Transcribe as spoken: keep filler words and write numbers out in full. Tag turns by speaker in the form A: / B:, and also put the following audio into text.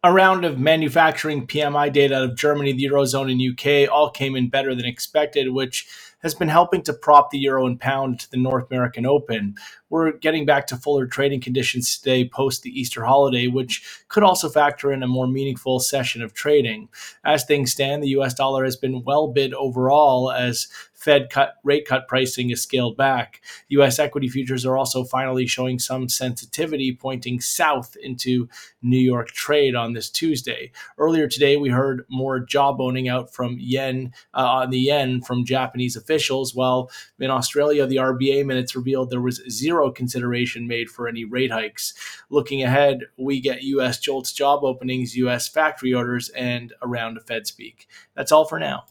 A: A round of manufacturing P M I data out of Germany, the Eurozone, and U K all came in better than expected, which has been helping to prop the euro and pound to the North American Open. We're getting back to fuller trading conditions today post the Easter holiday, which could also factor in a more meaningful session of trading. As things stand, the U S dollar has been well bid overall as Fed cut rate cut pricing is scaled back. U S equity futures are also finally showing some sensitivity, pointing south into New York trade on this Tuesday. Earlier today, we heard more jawboning out from yen uh, on the yen from Japanese officials, while in Australia, the R B A minutes revealed there was zero consideration made for any rate hikes. Looking ahead, we get U S JOLTS job openings, U S factory orders, and a round of Fed speak. That's all for now.